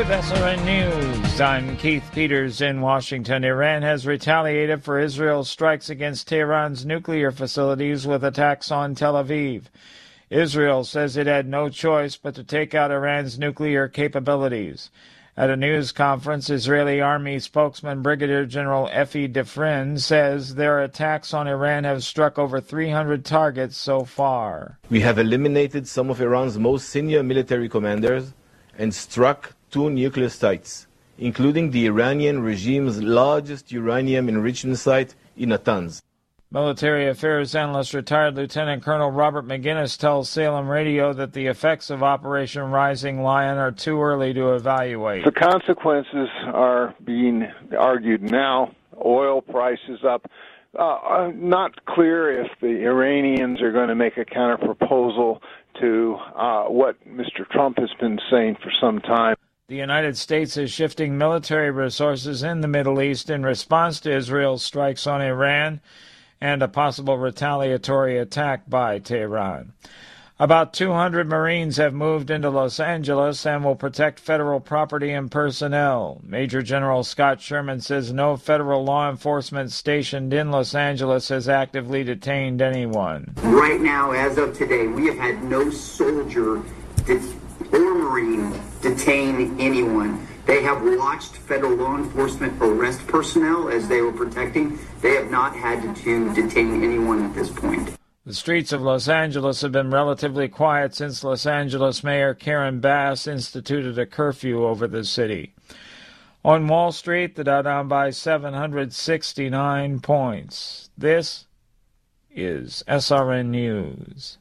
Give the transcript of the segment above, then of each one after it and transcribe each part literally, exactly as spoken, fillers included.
With S R N News, I'm Keith Peters in Washington. Iran has retaliated for Israel's strikes against Tehran's nuclear facilities with attacks on Tel Aviv. Israel says it had no choice but to take out Iran's nuclear capabilities. At a news conference, Israeli Army spokesman Brigadier General Efi Defrin says their attacks on Iran have struck over three hundred targets so far. We have eliminated some of Iran's most senior military commanders and struck two nuclear sites, including the Iranian regime's largest uranium enrichment site in Natanz. Military affairs analyst retired Lieutenant Colonel Robert McGinnis tells Salem Radio that the effects of Operation Rising Lion are too early to evaluate. The consequences are being argued now. Oil prices up. Uh, not clear if the Iranians are going to make a counterproposal to uh, what Mister Trump has been saying for some time. The United States is shifting military resources in the Middle East in response to Israel's strikes on Iran and a possible retaliatory attack by Tehran. About two hundred Marines have moved into Los Angeles and will protect federal property and personnel. Major General Scott Sherman says no federal law enforcement stationed in Los Angeles has actively detained anyone. Right now, as of today, we have had no soldier det- or Marine detain anyone. They have watched federal law enforcement arrest personnel as they were protecting. They have not had to detain anyone at this point. The streets of Los Angeles have been relatively quiet since Los Angeles Mayor Karen Bass instituted a curfew over the city. On Wall Street, the Dow down by seven hundred sixty-nine points. This is S R N News.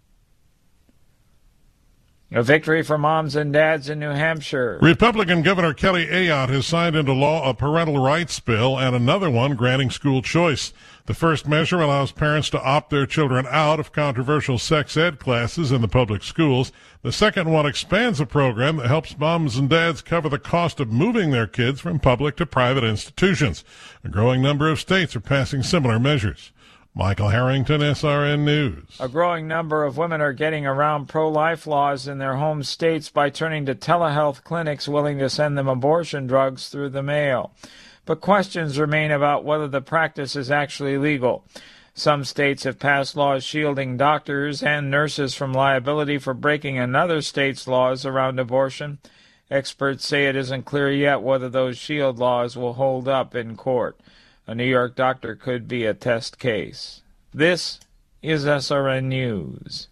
A victory for moms and dads in New Hampshire. Republican Governor Kelly Ayotte has signed into law a parental rights bill and another one granting school choice. The first measure allows parents to opt their children out of controversial sex ed classes in the public schools. The second one expands a program that helps moms and dads cover the cost of moving their kids from public to private institutions. A growing number of states are passing similar measures. Michael Harrington, S R N News. A growing number of women are getting around pro-life laws in their home states by turning to telehealth clinics willing to send them abortion drugs through the mail. But questions remain about whether the practice is actually legal. Some states have passed laws shielding doctors and nurses from liability for breaking another state's laws around abortion. Experts say it isn't clear yet whether those shield laws will hold up in court. A New York doctor could be a test case. This is S R N News.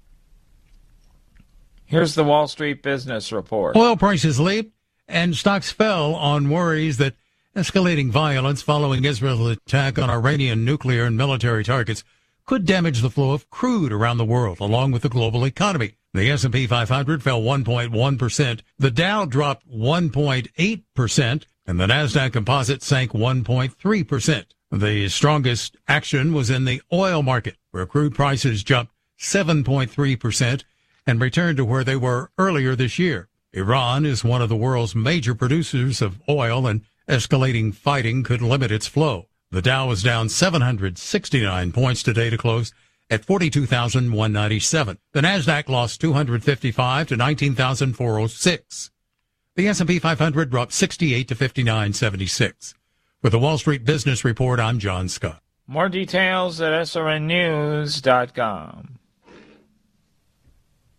Here's the Wall Street Business Report. Oil prices leaped and stocks fell on worries that escalating violence following Israel's attack on Iranian nuclear and military targets could damage the flow of crude around the world, along with the global economy. The S and P five hundred fell one point one percent. The Dow dropped one point eight percent. And the Nasdaq Composite sank one point three percent. The strongest action was in the oil market, where crude prices jumped seven point three percent and returned to where they were earlier this year. Iran is one of the world's major producers of oil, and escalating fighting could limit its flow. The Dow was down seven hundred sixty-nine points today to close at forty-two thousand one hundred ninety-seven. The Nasdaq lost two hundred fifty-five to nineteen thousand four hundred six. The S and P five hundred dropped sixty-eight to fifty-nine seventy-six. With the Wall Street Business Report, I'm John Scott. More details at S R N news dot com.